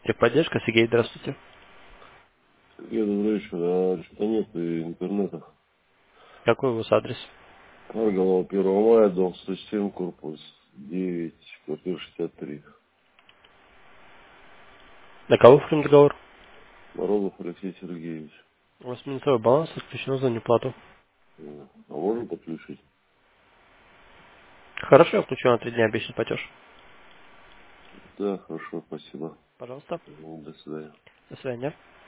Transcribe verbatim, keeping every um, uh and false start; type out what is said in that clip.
Техподдержка, Сергей, здравствуйте. Сергей, добрый вечер. А что-то нет и интернета. Какой у вас адрес? Арголова, первого мая, дом сто семь, корпус девять, квартира шестьдесят три. На кого оформим договор? Морозов Алексей Сергеевич. У вас минусовой баланс отключен за неплату. М. А можно подключить? Хорошо, я включу на три дня обещанный платеж. Да, хорошо, спасибо. Пожалуйста. М, До свидания. До свидания.